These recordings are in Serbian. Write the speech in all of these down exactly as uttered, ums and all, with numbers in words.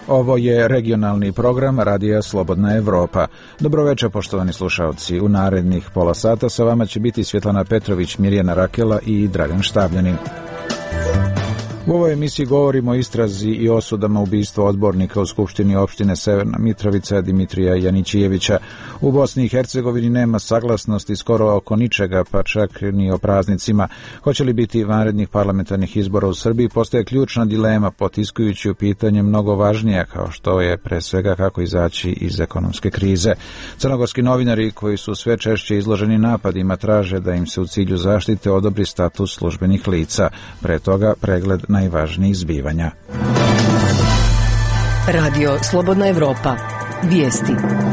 Ovo je regionalni program Radija Slobodna Evropa. Dobroveče, poštovani slušalci. U narednih pola sata sa vama će biti Svjetlana Petrović, Mirjana Rakela i Dragan Štabljanin. U ovoj emisiji govorimo o istrazi i osudama ubistva odbornika u Skupštini opštine Severna Mitrovica Dimitrija Janićijevića. U Bosni i Hercegovini nema saglasnosti skoro oko ničega, pa čak ni o praznicima. Hoće li biti vanrednih parlamentarnih izbora u Srbiji, postaje ključna dilema, potiskujući u pitanje mnogo važnija, kao što je pre svega kako izaći iz ekonomske krize. Crnogorski novinari koji su sve češće izloženi napadima traže da im se u cilju zaštite odobri status službenih lica. Pre toga pregled najvažnijih zbivanja. Radio Slobodna Evropa. Vijesti.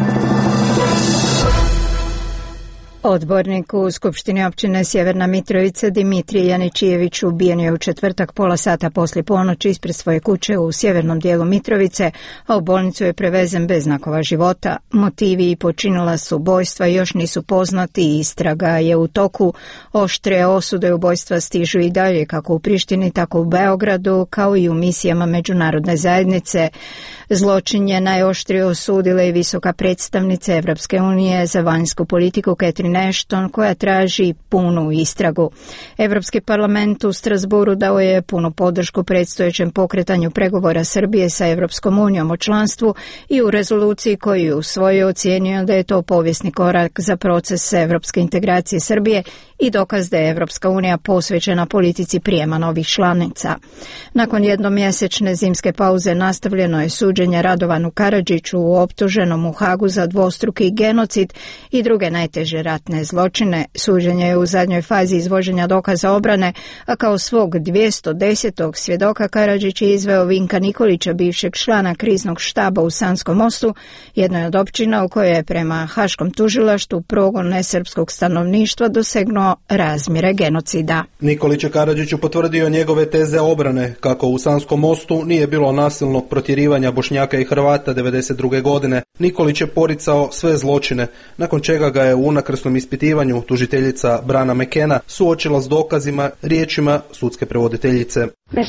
Odbornik u Skupštini općine Sjeverna Mitrovica Dimitrij Janićijević ubijen je u četvrtak pola sata poslije ponoći ispred svoje kuće u sjevernom dijelu Mitrovice, a u bolnicu je prevezen bez znakova života. Motivi i počinilac ubojstva još nisu poznati i istraga je u toku. Oštre osude ubojstva stižu i dalje kako u Prištini, tako u Beogradu, kao i u misijama međunarodne zajednice. Zločin je najoštrije osudila i visoka predstavnica Evropske unije za vanjsku politiku Catherine Ashton, koja traži punu istragu. Evropski parlament u Strasburu dao je punu podršku predstojećem pokretanju pregovora Srbije sa Evropskom unijom o članstvu i u rezoluciji koju je usvojio ocijenio da je to povijesni korak za proces evropske integracije Srbije i dokaz da je Evropska unija posvećena politici prijema novih članica. Nakon jednomjesečne zimske pauze nastavljeno je suđenje Radovanu Karadžiću, optuženom u Hagu za dvostruki genocid i druge najteže ratne zločine. Suđenje je u zadnjoj fazi izvođenja dokaza obrane, a kao svog dvjesto desetog svjedoka Karadžić je izveo Vinka Nikolića, bivšeg člana kriznog štaba u Sanskom Mostu, jednoj od općina u kojoj je prema haškom tužilaštvu progon nesrpskog stanovništva dosegnuo razmjere genocida. Nikolić je Karadžiću potvrdio njegove teze obrane, kako u Sanskom Mostu nije bilo nasilnog protjerivanja Bošnjaka i Hrvata devedeset druge godine. Nikolić je poricao sve zločine, nakon čega ga je u unakrsnom ispitivanju tužiteljica Brana Mekena suočila s dokazima riječima sudske prevoditeljice.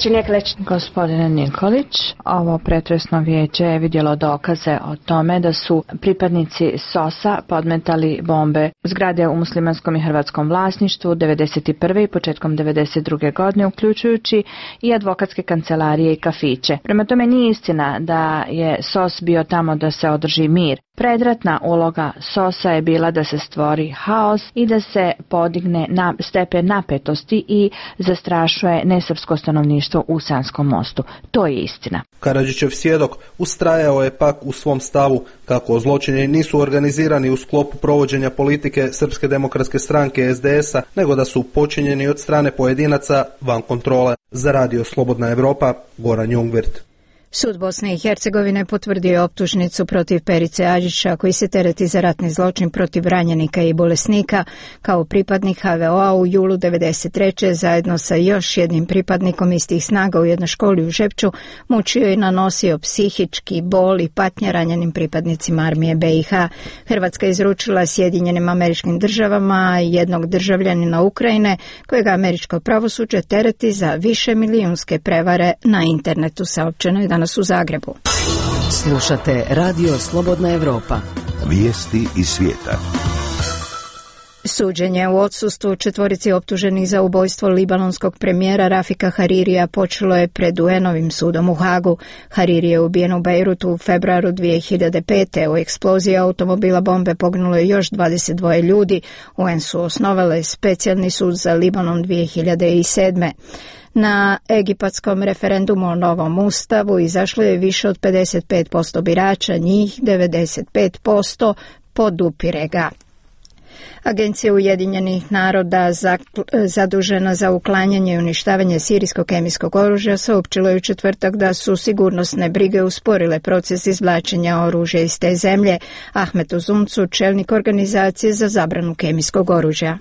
Gospodine Nikolić, ovo pretresno vijeće je vidjelo dokaze o tome da su pripadnici S O S-a podmetali bombe zgrade u muslimanskom i hrvatskom vlasništvu devedeset prve i početkom devedeset druge godine, uključujući i advokatske kancelarije i kafiće. Prema tome nije istina da je S O S bio tamo da se održi mir. Predratna uloga S O S-a je bila da se stvori haos i da se podigne na stepen napetosti i zastrašuje nesrpsko stanovništvo u Sanskom Mostu. To je istina. Karadžićev svjedok ustrajao je pak u svom stavu kako zločini nisu organizirani u sklopu provođenja politike Srpske demokratske stranke S D S-a, nego da su počinjeni od strane pojedinaca van kontrole. Za Radio Slobodna Evropa, Goran Jungwirth. Sud Bosne i Hercegovine potvrdio je optužnicu protiv Perice Adžića, koji se tereti za ratni zločin protiv ranjenika i bolesnika. Kao pripadnik H V O-a u julu devedeset treće zajedno sa još jednim pripadnikom istih snaga u jednoj školi u Žepču mučio i nanosio psihički bol i patnje ranjenim pripadnicima armije B i H. Hrvatska je izručila Sjedinjenim Američkim Državama jednog državljanina Ukrajine, kojega američko pravosuđe tereti za više milijunske prevare na internetu, saopćeno je danas u Zagrebu. Slušate Radio Slobodna Evropa. Vijesti iz svijeta. Suđenje u odsustvu četvorici optuženih za ubojstvo libanonskog premijera Rafika Haririja počelo je pred U N-ovim sudom u Hagu. Hariri je ubijen u Bejrutu u februaru dvije hiljade pete. U eksploziji automobila bombe poginulo je još dvadeset dva ljudi. U N su osnovale specijalni sud za Libanon dvije hiljade sedme. Na egipatskom referendumu o novom ustavu izašlo je više od pedeset pet posto birača, njih devedeset pet posto podupire ga. Agencija Ujedinjenih naroda zadužena za uklanjanje i uništavanje sirijskog kemijskog oružja saopćila je u četvrtak da su sigurnosne brige usporile proces izvlačenja oružja iz te zemlje. Ahmet Uzumcu, čelnik organizacije za zabranu kemijskog oružja.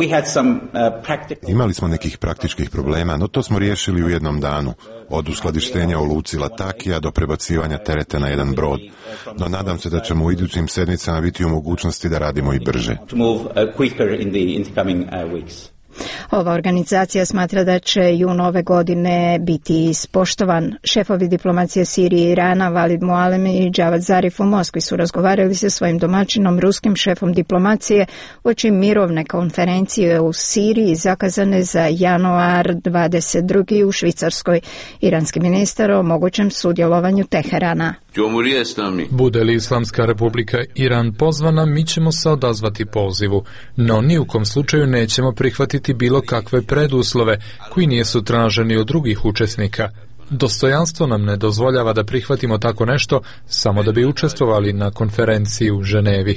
Imali smo nekih praktičkih problema, no to smo riješili u jednom danu. Od uskladištenja u luci Latakija do prebacivanja tereta na jedan brod. No nadam se da ćemo u idućim sedmicama biti u mogućnosti da radimo i brže. Ova organizacija smatra da će jun ove godine biti ispoštovan. Šefovi diplomacije Sirije i Irana Valid Mualem i Javad Zarif u Moskvi su razgovarali sa svojim domaćinom, ruskim šefom diplomacije uoči mirovne konferencije u Siriji zakazane za januar dvadeset drugi u Švicarskoj. Iranski ministar o mogućem sudjelovanju Teherana. Bude li Islamska republika Iran pozvana, mi ćemo se odazvati pozivu, no ni u kom slučaju nećemo prihvatiti bilo kakve preduslove koji nisu traženi od drugih učesnika. Dostojanstvo nam ne dozvoljava da prihvatimo tako nešto samo da bi učestvovali na konferenciji u Ženevi.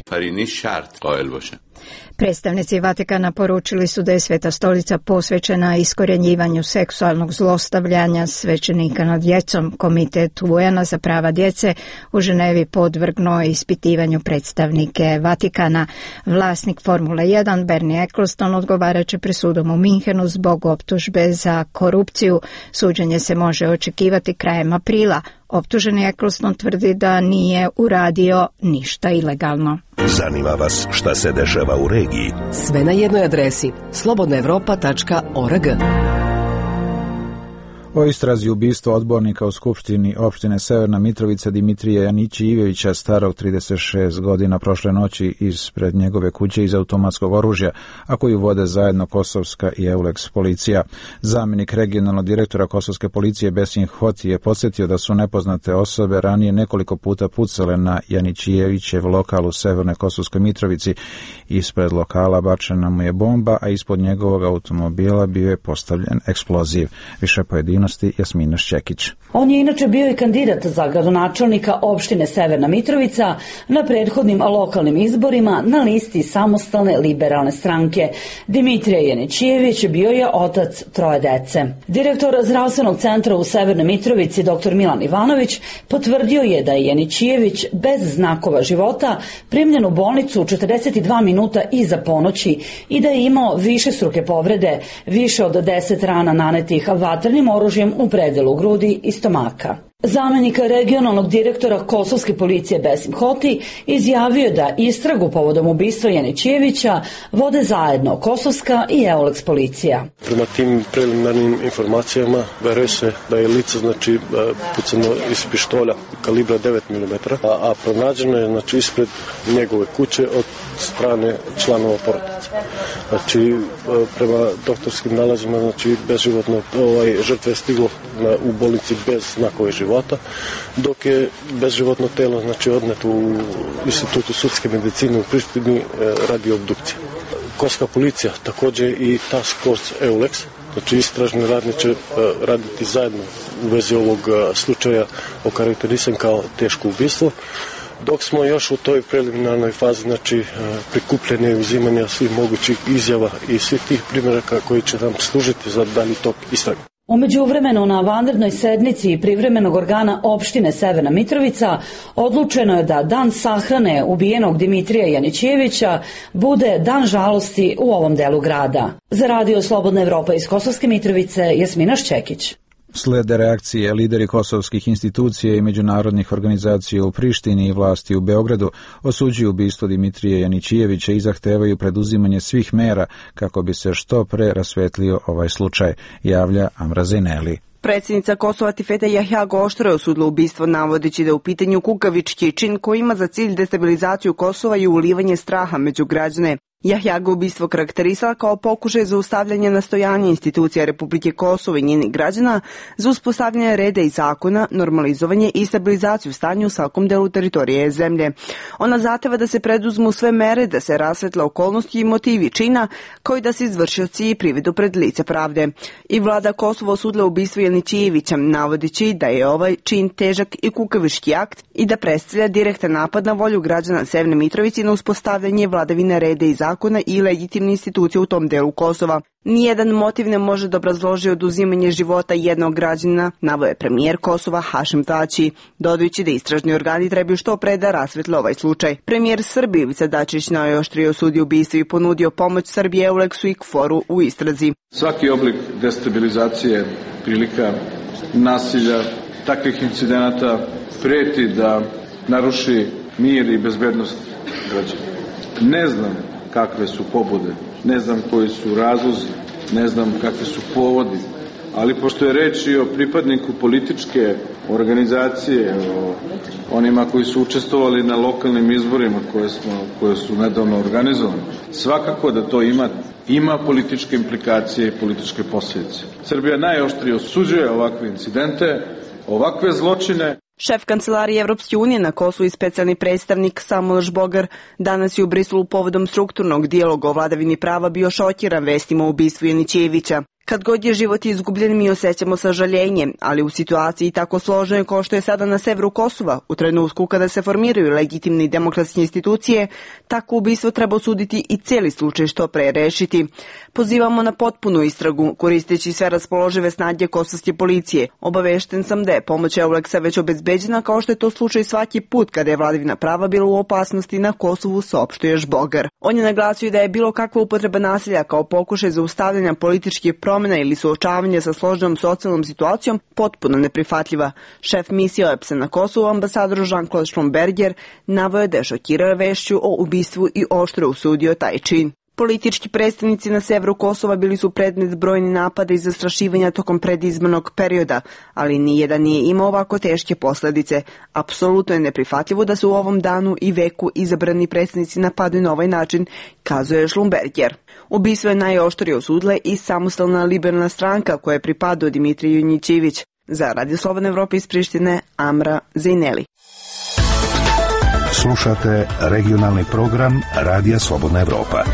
Predstavnici Vatikana poručili su da je Sveta stolica posvećena iskorjenjivanju seksualnog zlostavljanja svećenika nad djecom. Komitet U N-a za prava djece u Ženevi podvrgnuo ispitivanju predstavnike Vatikana. Vlasnik Formule jedan Bernie Eccleston odgovarat će presudom u Minhenu zbog optužbe za korupciju. Suđenje se može očekivati krajem aprila. Optuženi Eccleston tvrdi da nije uradio ništa ilegalno. Zanima vas šta se dešava u regiji? Sve na jednoj adresi slobodna evropa tačka org. O istrazi ubistva odbornika u Skupštini opštine Severna Mitrovica Dimitrija Janićijevića, starog trideset šest godina, prošle noći ispred njegove kuće iz automatskog oružja, a koju vode zajedno kosovska i Euleks policija. Zamjenik regionalnog direktora kosovske policije Besim Hoti je podsjetio da su nepoznate osobe ranije nekoliko puta pucale na Janićijevićev lokal u Severnoj Kosovskoj Mitrovici. Ispred lokala bačena mu je bomba, a ispod njegovog automobila bio je postavljen eksploziv. Više pojedinaca Jasmina Šćekić. On je inače bio i kandidat za gradonačelnika opštine Severna Mitrovica na prethodnim lokalnim izborima na listi Samostalne liberalne stranke. Dimitrije Janićijević bio je otac troje dece. Direktor zdravstvenog centra u Severnoj Mitrovici dr Milan Ivanović potvrdio je da je Janićijević bez znakova života primljen u bolnicu četrdeset dva minuta iza ponoći i da je imao višestruke povrede, više od deset rana nanetih vatrenim oružjem u predelu grudi i stomaka. Zamenik regionalnog direktora kosovske policije Besim Hoti izjavio da istragu povodom ubistva Janićijevića vode zajedno kosovska i Euleks policija. Prema tim preliminarnim informacijama veruje se da je lice znači pucano iz pištolja kalibra devet milimetara, a, a pronađeno je znači ispred njegove kuće od strane članova porodice. Znači prema doktorskim nalazima znači bezživotno ovaj žrtve je stiglo na, u bolnici bez znakove života, dok je bezživotno telo znači odneto u Institutu sudske medicine u Prištini radi obdukcije. Kosovska policija također i Task Force Euleks, znači istražni radnici će raditi zajedno u vezi ovog slučaja okarakterisan kao teško ubistvo, dok smo još u toj preliminarnoj fazi znači prikupljanja i uzimanja svih mogućih izjava i svih tih primjeraka koji će nam služiti za dalji tok istrage. U međuvremenu na vanrednoj sednici privremenog organa opštine Severna Mitrovica odlučeno je da dan sahrane ubijenog Dimitrija Janićijevića bude dan žalosti u ovom delu grada. Za Radio Slobodna Evropa iz Kosovske Mitrovice, Jasmina Šćekić. Slede reakcije lideri kosovskih institucija i međunarodnih organizacija u Prištini i vlasti u Beogradu osuđuju ubistvo Dimitrija Janićijevića i zahtevaju preduzimanje svih mera kako bi se što pre rasvetlio ovaj slučaj, javlja Amra Zineli. Predsjednica Kosova Tifeta Jahjago oštro je osudila ubistvo navodeći da je u pitanju kukavički čin koji ima za cilj destabilizaciju Kosova i ulivanje straha među građane. Jahjago ubistvo karakterisala kao pokušaj zaustavljanja nastojanja institucija Republike Kosovo i njenih građana za uspostavljanje reda i zakona, normalizovanje i stabilizaciju stanja u svakom delu teritorije zemlje. Ona zahteva da se preduzmu sve mere da se rasvetla okolnosti i motivi čina, kao i da se izvršioci i privedu pred lice pravde. I vlada Kosova osudila ubistvo Janićijevića, navodeći da je ovaj čin težak i kukavički akt i da predstavlja direktan napad na volju građana Severne Mitrovice na uspostavljanje vladavine reda i zakona i legitimne institucije u tom delu Kosova. Nijedan motiv ne može da obrazloži oduzimanje života jednog građanina, naveo je premijer Kosova Hašim Tači, dodajući da istražni organi trebaju što pre da rasvetle ovaj slučaj. Premijer Srbije Ivica Dačić najoštrije osudio ubistvo i ponudio pomoć Srbije Euleksu i Kforu u istrazi. Svaki oblik destabilizacije, prilika nasilja, takvih incidenata preti da naruši mir i bezbednost građana. Ne znam kakve su pobude, ne znam koji su razlozi ne znam kakvi su povodi. Ali pošto je reč i o pripadniku političke organizacije, o onima koji su učestvovali na lokalnim izborima koje, smo, koje su nedavno organizovane, svakako da to ima, ima političke implikacije i političke posljedice. Srbija najoštrije osuđuje ovakve incidente, ovakve zločine. Šef Kancelarije Evropske unije na Kosovu i specijalni predstavnik Samuel Žbogar danas je u Briselu povodom strukturnog dijaloga o vladavini prava bio šokiran vestima o ubistvu Janićevića. Kad god je život izgubljen, mi osjećamo sažaljenje, ali u situaciji tako složenoj kao što je sada na severu Kosova, u trenutku kada se formiraju legitimne i demokratske institucije, tako ubistvo treba osuditi i cijeli slučaj što pre rešiti. Pozivamo na potpunu istragu, koristeći sve raspoložive snage kosovske policije. Obavešten sam da je pomoć Euleksa već obezbeđena, kao što je to slučaj svaki put kada je vladavina prava bila u opasnosti na Kosovu, saopštio Žbogar. On je naglasio da je bilo kakva upotreba nasilja kao pokušaj zaustavljanja političkih promjena ili suočavanja sa složenom socijalnom situacijom potpuno neprihvatljiva. Šef misije O E P S-a na Kosovu, ambasador Jean-Claude Schlumberger, naveo je da je šokirao vešću o ubistvu i oštro osudio taj čin. Politički predstavnici na severu Kosova bili su predmet brojnih napada i zastrašivanja tokom predizbornog perioda, ali nijedan nije imao ovako teške posljedice. Apsolutno je neprihvatljivo da se u ovom danu i veku izabrani predstavnici napadaju na ovaj način, kazuje Schlumberger. Ubistvo je najoštrije osudila i samostalna liberalna stranka koja je pripadao Dimitriju Janićević. Za Radio Slobodne Evrope iz Prištine, Amra Zejneli. Slušate regionalni program Radija Slobodna Evropa.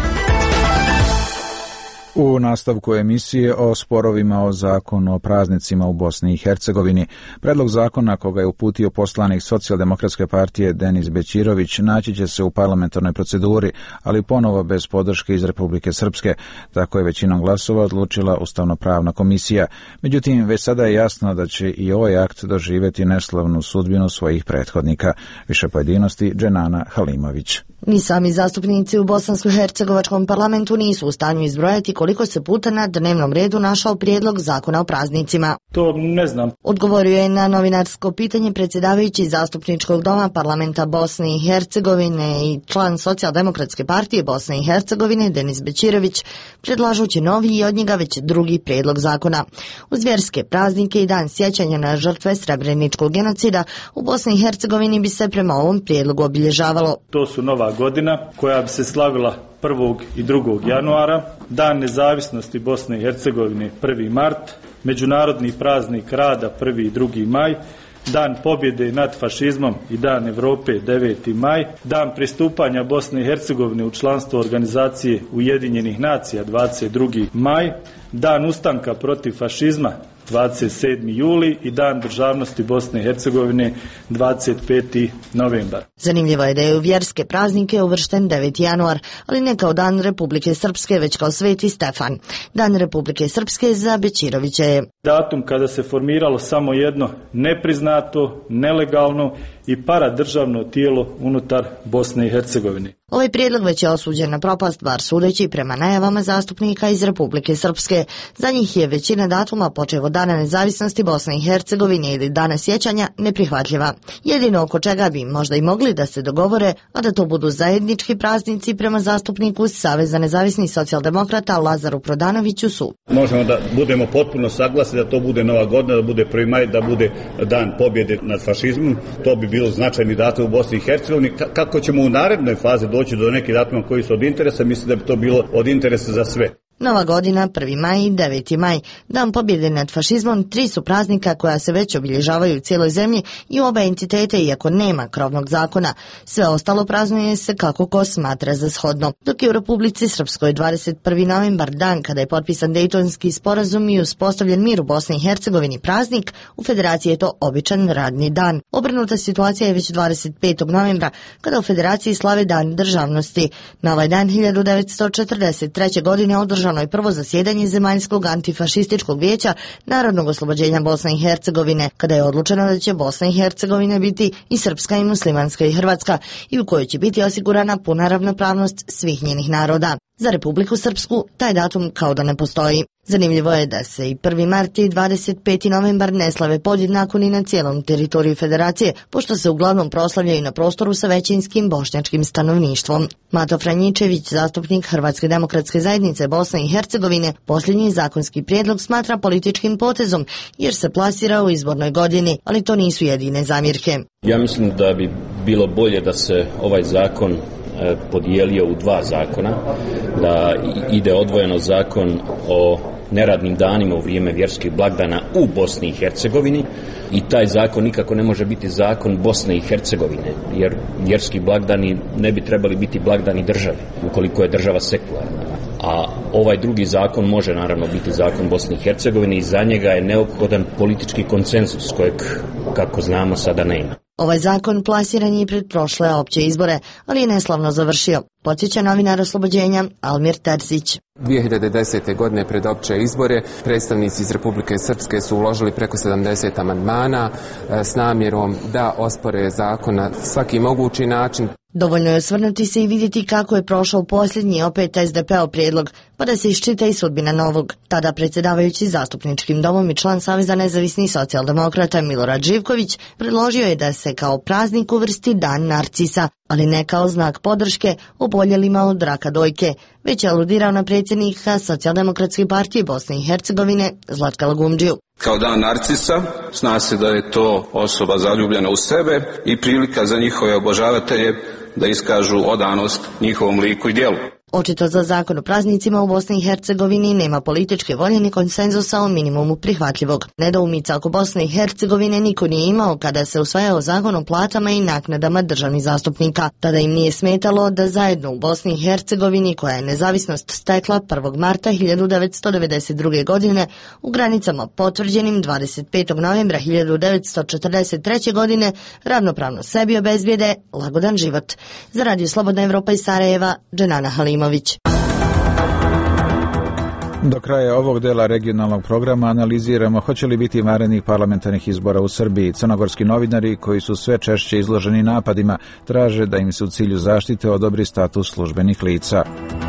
U nastavku emisije o sporovima o zakonu o praznicima u Bosni i Hercegovini, predlog zakona koga je uputio poslanik Socijaldemokratske partije Denis Bećirović naći će se u parlamentarnoj proceduri, ali ponovo bez podrške iz Republike Srpske. Tako je većinom glasova odlučila Ustavno-pravna komisija. Međutim, već sada je jasno da će i ovaj akt doživjeti neslavnu sudbinu svojih prethodnika. Više pojedinosti Dženana Halimović. Ni sami zastupnici u bosansko-hercegovačkom parlamentu nisu u stanju izbrojati koliko se puta na dnevnom redu našao prijedlog zakona o praznicima. To ne znam. Odgovorio je na novinarsko pitanje predsjedavajući zastupničkog doma parlamenta Bosne i Hercegovine i član Socijaldemokratske partije Bosne i Hercegovine Denis Bećirović, predlažući novi i od njega već drugi prijedlog zakona. Uz vjerske praznike i dan sjećanja na žrtve Srebreničkog genocida u Bosni i Hercegovini bi se prema ovom prijedlogu obilježavalo. To su nova godina koja bi se slavila prvog i drugog januara, Dan nezavisnosti Bosne i Hercegovine prvi mart, Međunarodni praznik rada prvi i drugi maj, Dan pobjede nad fašizmom i Dan Evrope deveti maj, Dan pristupanja Bosne i Hercegovine u članstvo organizacije Ujedinjenih nacija dvadeset drugi maj, Dan ustanka protiv fašizma dvadeset sedmi juli i Dan državnosti Bosne i Hercegovine dvadeset peti novembar. Zanimljivo je da je u vjerske praznike uvršten deveti januar, ali ne kao Dan Republike Srpske, već kao Sveti Stefan. Dan Republike Srpske za Bećirovića je datum kada se formiralo samo jedno nepriznato, nelegalno i paradržavno tijelo unutar Bosne i Hercegovine. Ovaj prijedlog već je osuđen na propast, bar sudeći prema najavama zastupnika iz Republike Srpske. Za njih je većina datuma počev od Dana nezavisnosti Bosne i Hercegovine ili Dana sjećanja neprihvatljiva. Jedino oko čega bi možda i mogli da se dogovore, a da to budu zajednički praznici prema zastupniku Saveza nezavisnih socijaldemokrata Lazaru Prodanoviću su. Možemo da budemo potpuno saglasni da to bude Nova godina, da bude prvi maj, da bude Dan pobjede nad fašizmom. To bi bilo značajni datum u Bosni i Hercegovini. Kako ćemo u narednoj fazi doći do nekih datuma koji su od interesa, mislim da bi to bilo od interesa za sve. Nova godina, prvi maj i deveti maj, Dan pobjede nad fašizmom, tri su praznika koja se već obilježavaju u cijeloj zemlji i u oba entitete, iako nema krovnog zakona. Sve ostalo praznuje se kako ko smatra za shodno. Dok je u Republici Srpskoj dvadeset prvi novembar, dan kada je potpisan Dejtonski sporazum i uspostavljen mir u Bosni i Hercegovini praznik, u Federaciji je to običan radni dan. Obrnuta situacija je već dvadeset petog novembra, kada u Federaciji slave Dan državnosti. Na ovaj dan hiljadu devetsto četrdeset treće. godine održano je prvo zasjedanje Zemaljskog antifašističkog vijeća Narodnog oslobođenja Bosne i Hercegovine, kada je odlučeno da će Bosna i Hercegovina biti i srpska i muslimanska i hrvatska i u kojoj će biti osigurana puna ravnopravnost svih njenih naroda. Za Republiku Srpsku taj datum kao da ne postoji. Zanimljivo je da se i prvi mart i dvadeset peti novembar ne slave podjednako ni na cijelom teritoriju federacije, pošto se uglavnom proslavljaju na prostoru sa većinskim bošnjačkim stanovništvom. Mato Franjičević, zastupnik Hrvatske demokratske zajednice Bosne i Hercegovine, posljednji zakonski prijedlog smatra političkim potezom jer se plasira u izbornoj godini, ali to nisu jedine zamjerke. Ja mislim da bi bilo bolje da se ovaj zakon podijelio u dva zakona, da ide odvojeno zakon o neradnim danima u vrijeme vjerskih blagdana u Bosni i Hercegovini i taj zakon nikako ne može biti zakon Bosne i Hercegovine, jer vjerski blagdani ne bi trebali biti blagdani države, ukoliko je država sekularna. A ovaj drugi zakon može naravno biti zakon Bosne i Hercegovine i za njega je neophodan politički konsenzus kojeg, kako znamo, sada nema. Ovaj zakon plasiran je i pred prošle opće izbore, ali je neslavno završio. Podsjeća novinar Oslobođenja Almir Terzić. dvije hiljade desete. godine pred opće izbore predstavnici iz Republike Srpske su uložili preko sedamdeset amandmana s namjerom da ospore zakon na svaki mogući način. Dovoljno je osvrnuti se i vidjeti kako je prošao posljednji opet es de pe-ov prijedlog, pa da se iščita i sudbina novog. Tada predsjedavajući zastupničkim domom i član Saveza nezavisnih socijaldemokrata Milorad Živković predložio je da se kao praznik uvrsti Dan Narcisa, ali ne kao znak podrške oboljelima od raka dojke, već je aludirao na predsjednika Socijaldemokratske partije Bosne i Hercegovine Zlatka Lagumdžiju. Kao Dan Narcisa, zna se da je to osoba zaljubljena u sebe i prilika za njihove obožavatelje da iskažu odanost njihovom liku i djelu. Očito za zakon o praznicima u Bosni i Hercegovini nema političke volje ni konsenzusa o minimumu prihvatljivog. Nedoumica oko Bosne i Hercegovine niko nije imao kada se usvajao zakon o platama i naknadama državnih zastupnika. Tada im nije smetalo da zajedno u Bosni i Hercegovini, koja je nezavisnost stekla prvog marta hiljadu devetsto devedeset druge. godine, u granicama potvrđenim dvadeset petog novembra hiljadu devetsto četrdeset treće. godine, ravnopravno sebi obezbijede lagodan život. Za Radio Slobodna Evropa iz Sarajeva, Dženana Halim. Do kraja ovog dela regionalnog programa analiziramo hoće li biti vanrednih parlamentarnih izbora u Srbiji. Crnogorski novinari, koji su sve češće izloženi napadima, traže da im se u cilju zaštite odobri status službenih lica.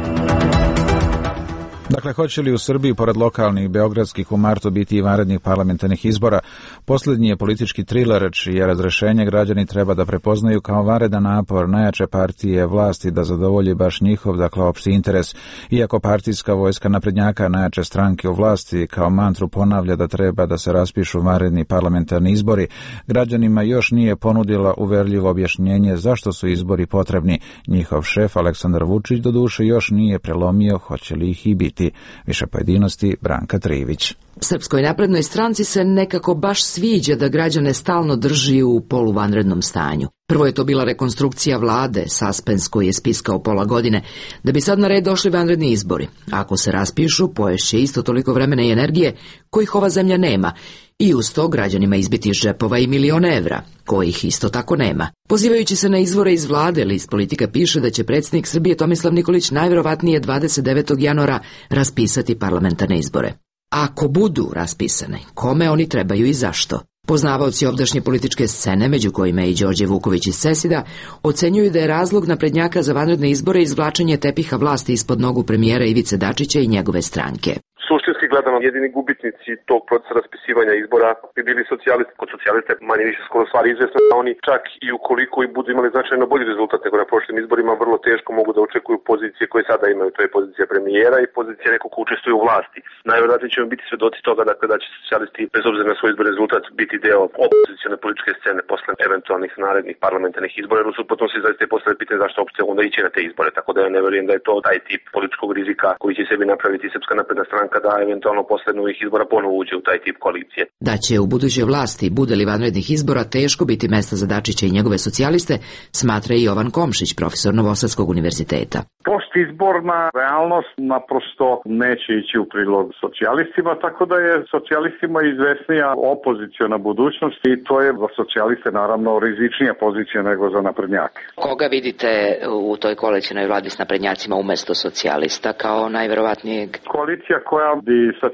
Dakle, hoće li u Srbiji, pored lokalnih beogradskih, u martu biti i vanrednih parlamentarnih izbora? Posljednji je politički triler, čije razrešenje građani treba da prepoznaju kao vanredan napor najjače partije vlasti da zadovolji baš njihov, dakle, opšti interes. Iako partijska vojska naprednjaka najjače stranke u vlasti kao mantru ponavlja da treba da se raspišu vanredni parlamentarni izbori, građanima još nije ponudila uverljivo objašnjenje zašto su izbori potrebni. Njihov šef Aleksandar Vučić doduše još nije prelomio hoće li ih i biti. Više pojedinosti Branka Trivić. Srpskoj naprednoj stranci se nekako baš sviđa da građane stalno drži u poluvanrednom stanju. Prvo je to bila rekonstrukcija vlade, saspens koji je spiskao pola godine, da bi sad na red došli vanredni izbori. Ako se raspišu, poješće isto toliko vremena i energije kojih ova zemlja nema, i uz to građanima izbiti iz džepova i milione evra, kojih isto tako nema. Pozivajući se na izvore iz vlade, list Politika piše da će predsjednik Srbije Tomislav Nikolić najvjerovatnije dvadeset devetog januara raspisati parlamentarne izbore. Ako budu raspisane, kome oni trebaju i zašto? Poznavaoci ovdašnje političke scene, među kojima je i Đorđe Vuković iz Sesida, ocenjuju da je razlog naprednjaka za vanredne izbore izvlačenje tepiha vlasti ispod nogu premijera Ivice Dačića i njegove stranke. Suštinski gledano, jedini gubitnici tog procesa raspisivanja izbora bi bili socijalisti. Kod socijaliste manje više skoro stvari izvjesno da oni čak i ukoliko i budu imali značajno bolji rezultat nego na prošlim izborima, vrlo teško mogu da očekuju pozicije koje sada imaju. To je pozicija premijera i pozicija nekog ko učestvuje u vlasti. Najvjerojatnije ćemo biti svedoci toga dakle, da će socijalisti bez obzira na svoj izborni rezultat biti deo opozicione političke scene posle eventualnih narednih parlamentarnih izbora. Jer u suprotnom se zaista postavlja pitanje zašto uopšte onda ići na te izbore. Tako da ja ne vjerujem da je to taj tip političkog rizika koji će sebi napraviti Srpska napredna stranka da eventualno posle novih izbora ponovo uđe u taj tip koalicije. Da će u budućoj vlasti, bude li vanrednih izbora, teško biti mesta za Dačića i njegove socijaliste, smatra i Jovan Komšić, profesor Novosadskog univerziteta. Postizborna realnost naprosto neće ići u prilog socijalistima, tako da je socijalistima izvesnija opoziciona budućnost i to je za socijaliste naravno rizičnija pozicija nego za naprednjake. Koga vidite u toj koalicijnoj vladi s naprednjacima umjesto socijalista kao najverovatnijeg? Koalicija koja bi sa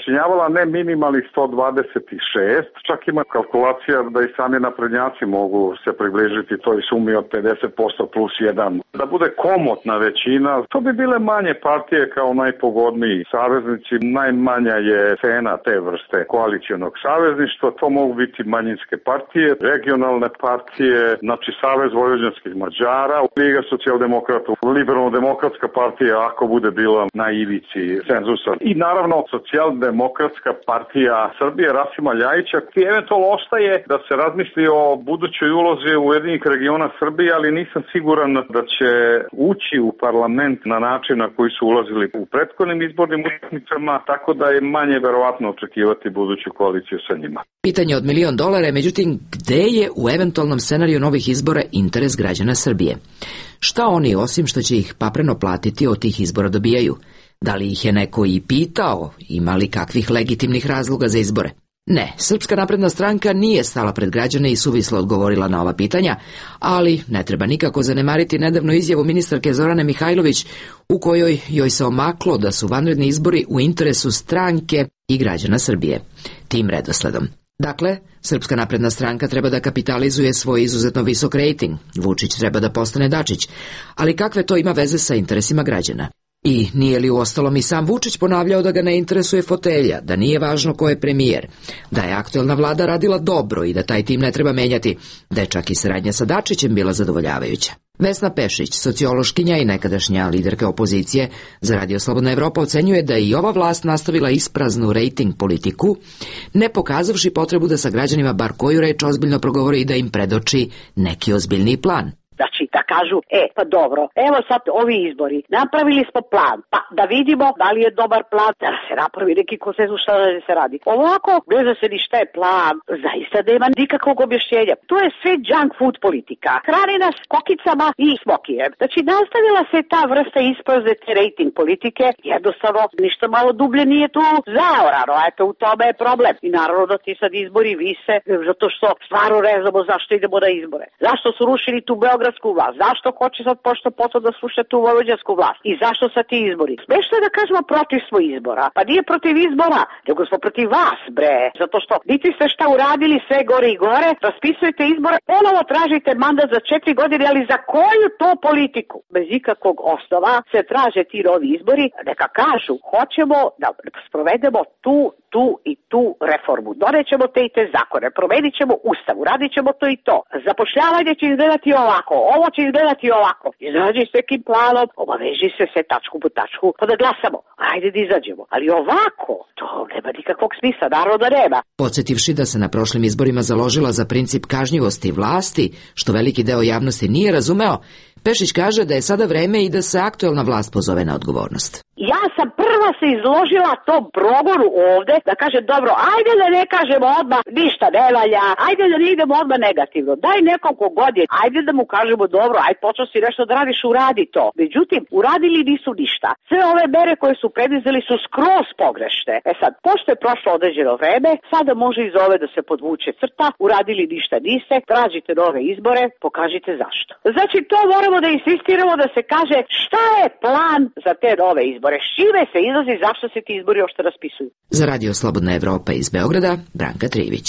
sačinjavala ne minimalnih sto dvadeset šest, čak ima kalkulacija da i sami naprednjaci mogu se približiti toj sumi od pedeset posto plus jedan. Da bude komotna većina, to bi bile manje partije kao najpogodniji saveznici. Najmanja je cena te vrste koalicionog savezništva, to mogu biti manjinske partije, regionalne partije, znači Savez vojvođanskih Mađara, Liga socijaldemokrata, Liberalno-demokratska partija ako bude bila na ivici cenzusa. I naravno Socijaldemokratska partija Srbije Rasima Ljajića, i eventualno ostaje da se razmisli o budućoj ulozi Ujedinjenih regiona Srbije, ali nisam siguran da će ući u parlament na način na koji su ulazili u prethodnim izbornim utakmicama, tako da je manje verovatno očekivati buduću koaliciju sa njima. Pitanje od milion dolara je, međutim, gde je u eventualnom scenariju novih izbora interes građana Srbije? Šta oni, osim što će ih papreno platiti, od tih izbora dobijaju? Da li ih je neko i pitao, ima li kakvih legitimnih razloga za izbore? Ne, Srpska napredna stranka nije stala pred građane i suvislo odgovorila na ova pitanja, ali ne treba nikako zanemariti nedavnu izjavu ministarke Zorane Mihajlović u kojoj joj se omaklo da su vanredni izbori u interesu stranke i građana Srbije. Tim redosledom. Dakle, Srpska napredna stranka treba da kapitalizuje svoj izuzetno visok rejting, Vučić treba da postane Dačić, ali kakve to ima veze sa interesima građana? I nije li uostalom i sam Vučić ponavljao da ga ne interesuje fotelja, da nije važno ko je premijer, da je aktuelna vlada radila dobro i da taj tim ne treba menjati, da je čak i saradnja sa Dačićem bila zadovoljavajuća. Vesna Pešić, sociološkinja i nekadašnja liderka opozicije za Radio Slobodna Evropa, ocenjuje da je i ova vlast nastavila ispraznu rejting politiku, ne pokazavši potrebu da sa građanima bar koju reč ozbiljno progovori i da im predoči neki ozbiljniji plan. Znači, da kažu, e, pa dobro, evo sad ovi izbori, napravili smo plan, pa da vidimo da li je dobar plan, da se napravi neki konsenzus šta da se radi. Ovako, ne zna se ni šta je plan, zaista nema nikakvog objašnjenja. To je sve junk food politika. Hrani nas kokicama i smokijem. Znači, nastavila se ta vrsta isprazne te rating politike, jednostavno ništa malo dublje nije tu zaorano, a eto u tome je problem. I naravno da ti sad izbori vise, zato što stvarno ne znamo zašto idemo na izbore. Zašto su rušili tu beogradsku vlast? Zašto hoće sad pošto potom da sluša tu vojvođansku vlast? I zašto sad ti izbori? Smešno je da kažemo protiv smo izbora. Pa nije protiv izbora, nego smo protiv vas, bre. Zato što niti ste šta uradili, sve gore i gore, raspisujete izbore, ponovo tražite mandat za četiri godine, ali za koju to politiku? Bez ikakvog osnova se traže ti novi izbori, neka kažu, hoćemo da sprovedemo tu tu i tu reformu. Donećemo te i te zakone, promenit ćemo ustav, uradit ćemo to i to. Zapošljavanje će izgledati ovako, ovo će izgledati ovako. Izađi s nekim planom, obaveži se sve tačku po tačku, pa da glasamo. Ajde da izađemo. Ali ovako, to nema nikakvog smisla, naravno da nema. Podsjetivši da se na prošlim izborima založila za princip kažnjivosti vlasti, što veliki deo javnosti nije razumeo, Pešić kaže da je sada vreme i da se aktuelna vlast pozove na odgovornost. Ja sam prva se izložila tom progonu ovde da kaže dobro, ajde da ne kažemo odmah ništa ne valja, ajde da ne idemo odmah negativno, daj nekom kogod je, ajde da mu kažemo dobro, ajde počeo si nešto da radiš, uradi to. Međutim, uradili nisu ništa. Sve ove mere koje su predizeli su skroz pogrešne. E sad, pošto je prošlo određeno vreme, sada može iz ove da se podvuče crta, uradili ništa niste, tražite nove izbore, pokažite zašto. Znači, to moramo da insistiramo da se kaže šta je plan za te nove izbore, s čime se izlazi, zašto se ti izbori uopšte raspisuju. Za Radio Slobodna Evropa iz Beograda, Branka Trivić.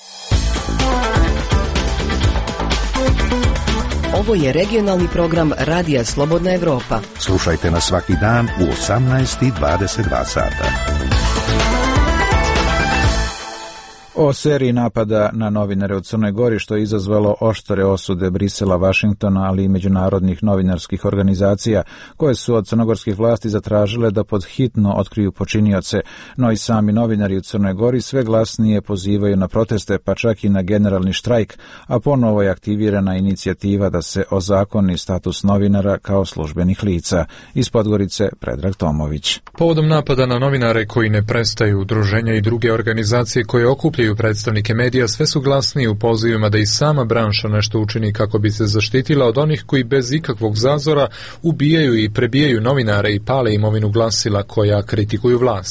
Ovo je regionalni program Radija Slobodna Evropa. Slušajte nas svaki dan u osamnaest i dvadeset dva sata. O seriji napada na novinare u Crnoj Gori, što je izazvalo oštre osude Brisela, Vašingtona, ali i međunarodnih novinarskih organizacija, koje su od crnogorskih vlasti zatražile da pod hitno otkriju počinioce, no i sami novinari u Crnoj Gori sve glasnije pozivaju na proteste, pa čak i na generalni štrajk, a ponovo je aktivirana inicijativa da se ozakoni status novinara kao službenih lica. Iz Podgorice, Predrag Tomović. Povodom napada na novinare koji ne prestaju, udruženja i druge organizacije koje okupljaju predstavnike medija sve su glasniji u pozivima da i sama branša nešto učini kako bi se zaštitila od onih koji bez ikakvog zazora ubijaju i prebijaju novinare i pale imovinu glasila koja kritikuju vlast.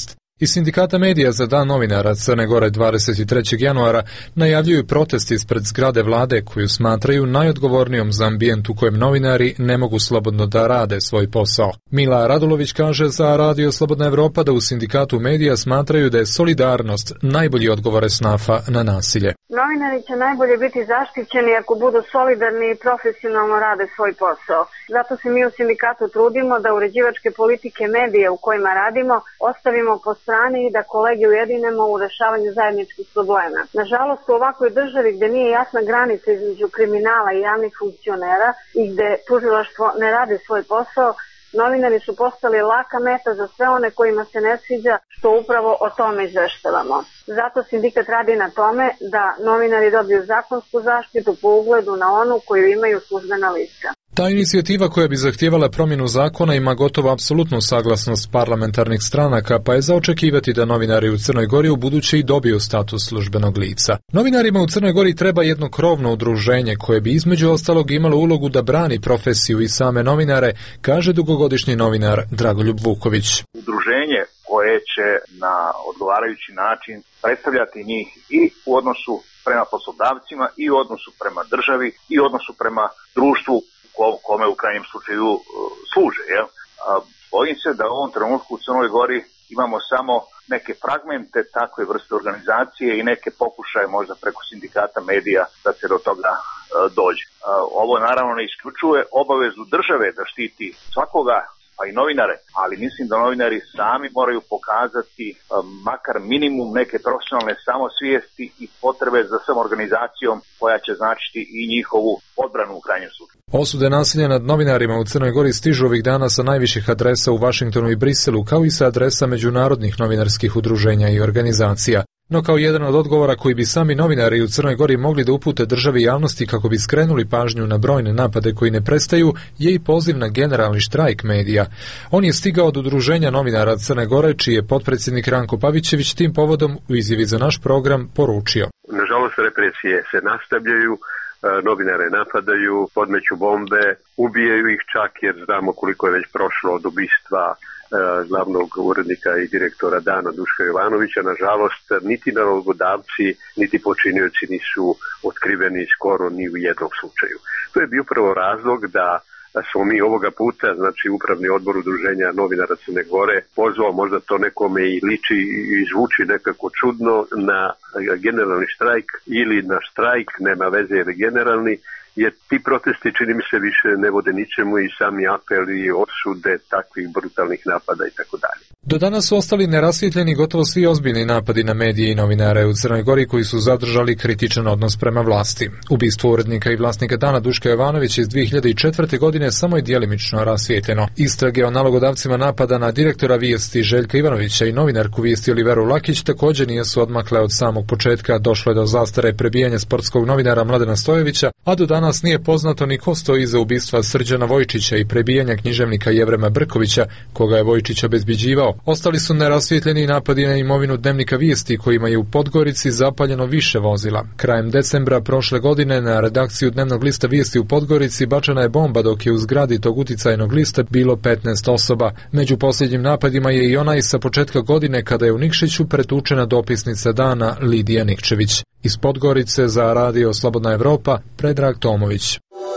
Iz Sindikata medija za Dan novinara Crne Gore dvadeset trećeg januara najavljuju protest ispred zgrade vlade koju smatraju najodgovornijom za ambijent u kojem novinari ne mogu slobodno da rade svoj posao. Mila Radulović kaže za Radio Slobodna Evropa da u Sindikatu medija smatraju da je solidarnost najbolji odgovor SNAF-a na nasilje. Novinari će najbolje biti zaštićeni ako budu solidarni i profesionalno rade svoj posao. Zato se mi u sindikatu trudimo da uređivačke politike medija u kojima radimo ostavimo po strani i da kolege ujedinemo u rešavanju zajedničkih problema. Nažalost, u ovakvoj državi gde nije jasna granica između kriminala i javnih funkcionera i gde tužilaštvo ne radi svoj posao, novinari su postali laka meta za sve one kojima se ne sviđa što upravo o tome izveštavamo. Zato sindikat radi na tome da novinari dobiju zakonsku zaštitu po ugledu na onu koju imaju službena lica. Ta inicijativa koja bi zahtijevala promjenu zakona ima gotovo apsolutnu saglasnost parlamentarnih stranaka, pa je za očekivati da novinari u Crnoj Gori u buduće i dobiju status službenog lica. Novinarima u Crnoj Gori treba jedno krovno udruženje koje bi između ostalog imalo ulogu da brani profesiju i same novinare, kaže dugogodišnji novinar Dragoljub Vuković. Udruženje koje će na odgovarajući način predstavljati njih i u odnosu prema poslodavcima i u odnosu prema državi i u odnosu prema društvu kome u krajnjem slučaju služe. Jel? Bojim se da u ovom trenutku u Crnoj Gori imamo samo neke fragmente takve vrste organizacije i neke pokušaje možda preko sindikata medija da se do toga dođe. Ovo naravno ne isključuje obavezu države da štiti svakoga, pa i novinare, ali mislim da novinari sami moraju pokazati makar minimum neke profesionalne samosvijesti i potrebe za samoorganizacijom koja će značiti i njihovu odbranu u krajnjem slučaju. Osude nasilja nad novinarima u Crnoj Gori stižu ovih dana sa najviših adresa u Vašingtonu i Briselu, kao i sa adresa međunarodnih novinarskih udruženja i organizacija. No kao jedan od odgovora koji bi sami novinari u Crnoj Gori mogli da upute državi i javnosti kako bi skrenuli pažnju na brojne napade koji ne prestaju, je i poziv na generalni štrajk medija. On je stigao od udruženja novinara Crne Gore, čiji je potpredsjednik Ranko Pavićević tim povodom u izjavi za naš program poručio. Nažalost, represije se nastavljaju, novinare napadaju, podmeću bombe, ubijaju ih čak jer znamo koliko je već prošlo od ubistva glavnog urednika i direktora Dana Duška Jovanovića. Nažalost, niti nalogodavci, niti počinioci nisu otkriveni skoro ni u jednom slučaju. To je bio prvo razlog da smo mi ovoga puta, znači Upravni odbor Udruženja novinara Crne Gore, pozvao, možda to nekome i liči i zvuči nekako čudno, na generalni štrajk ili na štrajk, nema veze ili generalni, jer ti protesti čini mi se više ne vode ničemu i sami apeli i osude takvih brutalnih napada i tako dalje. Do danas su ostali nerasvjetljeni gotovo svi ozbiljni napadi na medije i novinare u Crnoj Gori koji su zadržali kritičan odnos prema vlasti. Ubistvo urednika i vlasnika Dana Duška Jovanovića iz dve hiljade četvrte. godine samo je djelimično rasvijetljeno. Istrage o nalogodavcima napada na direktora vijesti Željka Ivanovića i novinarku vijesti Oliveru Lakić također nisu odmakle od samog početka. Došlo je do zastare prebijanja sportskog novinara Mladena Stojevića, a do danas nije poznato ni ko stoji iza ubistva Srđana Vojčića i prebijanja književnika Jevrema Brkovića, koga je Vojčić obezbeđivao. Ostali su nerasvijetljeni napadi na imovinu Dnevnika vijesti kojima je u Podgorici zapaljeno više vozila. Krajem decembra prošle godine na redakciju Dnevnog lista Vijesti u Podgorici bačena je bomba dok je u zgradi tog uticajnog lista bilo petnaest osoba. Među posljednjim napadima je i onaj sa početka godine kada je u Nikšiću pretučena dopisnica Dana Lidija Nikčević. Iz Podgorice za Radio Slobodna Evropa, Predrag Tomović.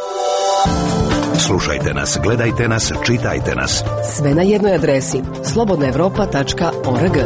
Slušajte nas, gledajte nas, čitajte nas. Sve na jednoj adresi slobodna evropa tačka org.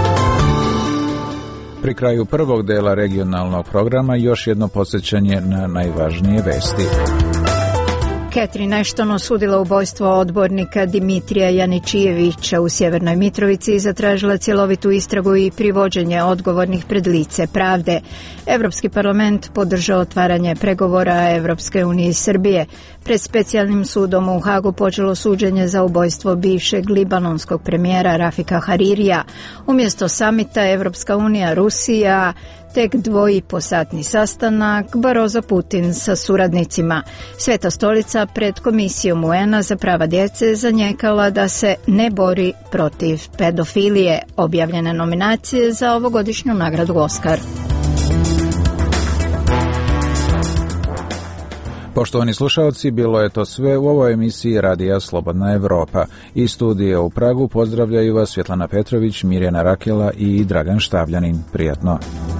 Pri kraju prvog dela regionalnog programa još jedno podsjećanje na najvažnije vesti. Catherine Ashton osudila ubojstvo odbornika Dimitrija Janičijevića u Sjevernoj Mitrovici i zatražila cjelovitu istragu i privođenje odgovornih pred lice pravde. Europski parlament podržao otvaranje pregovora Evropske unije i Srbije. Pred specijalnim sudom u Hagu počelo suđenje za ubojstvo bivšeg libanonskog premijera Rafika Haririja. Umjesto samita Evropska unija Rusija, tek dvoiposatni sastanak Barozo Putin sa suradnicima. Sveta stolica pred komisijom U N-a za prava djece zanijekala da se ne bori protiv pedofilije. Objavljene nominacije za ovogodišnju nagradu Oskar. Poštovani slušalci, bilo je to sve u ovoj emisiji Radija Slobodna Evropa. Iz studija u Pragu pozdravljaju vas Svjetlana Petrović, Mirjana Rakela i Dragan Štavljanin. Prijatno.